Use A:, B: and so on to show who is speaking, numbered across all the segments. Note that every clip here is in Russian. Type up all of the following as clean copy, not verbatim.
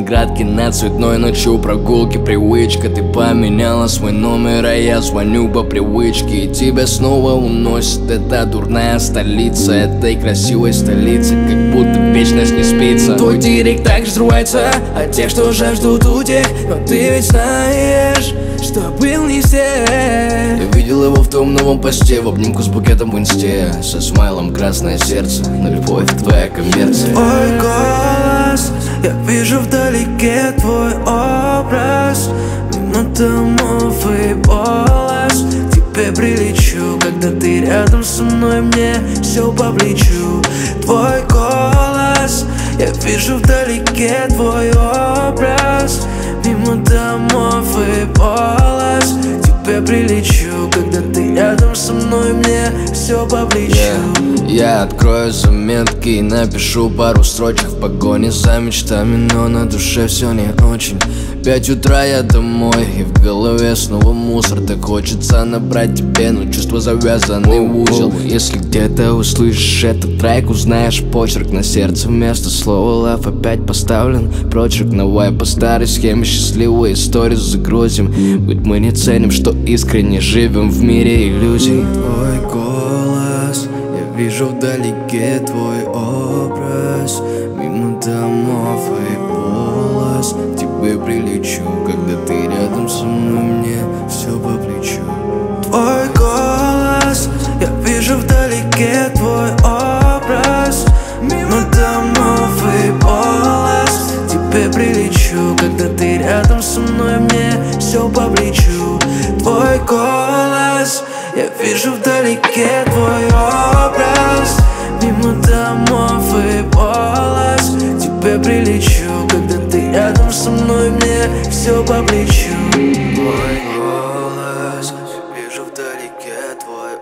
A: оградки на цветной ночью прогулки. Привычка, ты поменяла свой номер, а я звоню по привычке. И тебя снова уносит эта дурная столица, этой красивой столицы, как будто вечность не спится. Твой директ так взрывается от тех, что жаждут утех. Но ты ведь знаешь, что был не все. Я видел его в том новом посте, в обнимку с букетом в инсте, со смайлом красное сердце, но любовь твоя коммерция.
B: Твой голос, я вижу вдалеке твой образ, мимо домов и полос. К тебе прилечу, когда ты рядом со мной, мне все по плечу. Твой голос, я вижу вдалеке твой образ, мимо домов и полос. К тебе прилечу, когда ты рядом со мной, мне все по плечу.
A: Я открою заметки и напишу пару строчек в погоне за мечтами, но на душе все не очень. 5 утра я домой, и в голове снова мусор. Так хочется набрать тебе, но чувства завязаны в узел. Если где-то услышишь этот трек, узнаешь почерк на сердце. Вместо слова love опять поставлен прочерк на вайб. По старой схеме счастливые истории загрузим, ведь мы не ценим, что искренне живем в мире иллюзий.
B: Твой голос, я вижу вдалеке твой образ, мимо домов и полос. К тебе прилечу, когда ты рядом со мной, мне все по плечу. Твой голос, я вижу вдалеке твой образ, мимо домов и полос. К тебе прилечу, когда ты рядом со мной, мне все по плечу. Твой голос, я вижу вдалеке твой образ, мимо домов и полос. К тебе прилечу, когда ты рядом со мной, мне все по плечу. Твой голос, я вижу вдалеке твой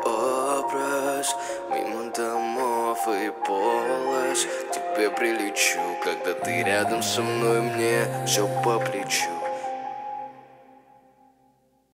B: образ, мимо домов и полос. К тебе прилечу, когда ты рядом со мной, мне все по плечу.